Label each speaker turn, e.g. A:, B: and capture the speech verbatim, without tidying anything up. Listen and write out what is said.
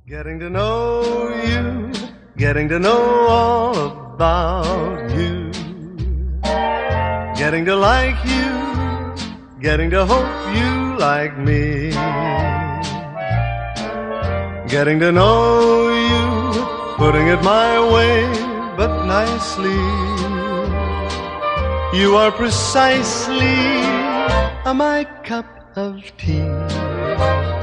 A: Getting to know you, getting to know all about you, getting to like you, getting to hope you like me, getting to know you, putting it my way, but nicely. You are precisely my cup of tea.